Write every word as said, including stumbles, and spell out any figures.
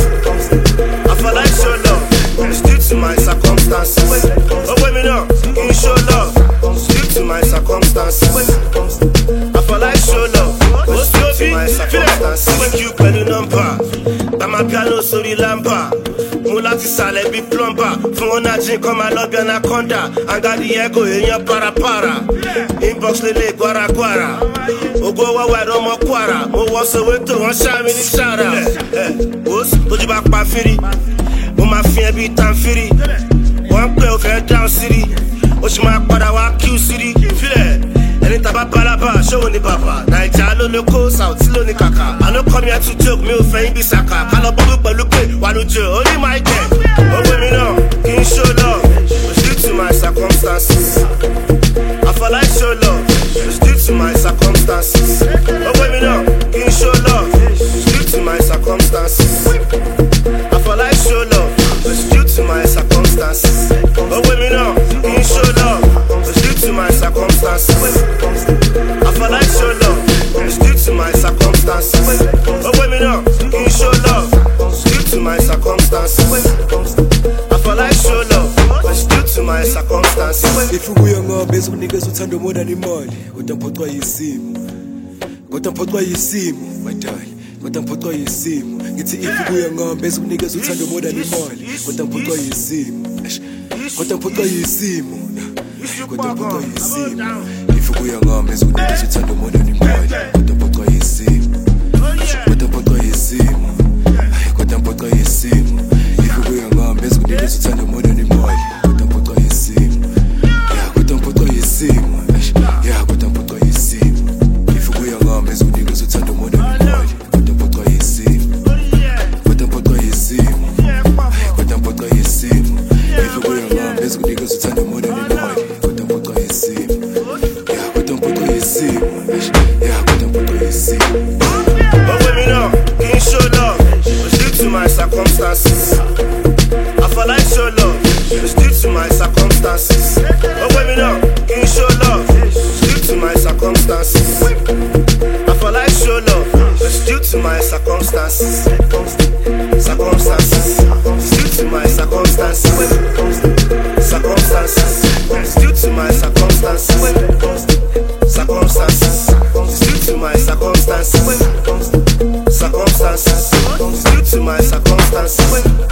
I feel like show love, it's due to my circumstances. Oh, wait me now, can you show love? It's due to my circumstances. I feel like show love, it's due to my circumstances. Thank you, pẹ̀lú number. Bama piano sórí lampa. Mo láti sàlẹ̀ bí plumber. Fún wọn náà jí kọ́ máa lọ bí anaconda. Angadi ego èèyàn parapara. Inbox lele guaraguara. Ogo wáwá ẹ̀rọ ọmọ kwara. Mo wọ Soweto wọ́n ṣá mi ní ṣára. Wos tójú bá pa fírí. Mo máa fi ẹbí tan fírí. Wọ́n pè ó fẹ́ down city. Ó sì máa padà wá Q city. Fílẹ̀ ẹni tàbá balaba ṣòwò ní bàbá. Naija ló ló kó South ló ní kàkà. Àná kọ́ mi àti joke mi ò fẹ́yìn bí sàkà. Kálọ̀ bọ́bú pẹ̀lú pé wà lójú orí máa jẹ. Owó mi náà kì í show love. It's due to my circumstances. I feel like show love. It's due to my circumstances. Owó mi náà kì í show love. It's due to my circumstances. I feel like show love. It's due to my circumstances. Owó mi náà kì í show love. It's due to my circumstances. I feel like show love. It's due to my circumstances. Owó mi náà kì í show love. It's due to my circumstances. I feel like show love. It's due to my circumstances. If we are not based on niggas who turn the more than the money, what them put why you see me? What them put why you see me, my darling? What them put why you see me? It's if we are not based on niggas who turn the more than the money, what them put why you see me? What them put why you see me? What them put why you see me? If we are not based on niggas who turn the more than the money, what them put why you see me? What them put why you see me? What them put why you see me? If we are not based on niggas who turn the more than the money, what them put why you see me? Yeah, what them put why you see me? Yeah, what them put why you see me? If we are not based on niggas who turn the more than the money, what them put why you see me? What them put why you see me? What them put why you see me? If we are not based on niggas who turn the more than the money, what them put why you see me? Yeah, what them put why you see me? Yeah, what them put why you see me? But with me now, can you show love? It's due to my circumstances. I feel like show love. It's due to my circumstances. But with me now, can you show love? It's due to my circumstances. I feel like show love. It's due to my circumstances. Circumstances. It's due to my circumstances. Circumstances. It's due to my circumstances. Circumstances. It's due to my circumstances. Circumstances. It's due to my circumstances.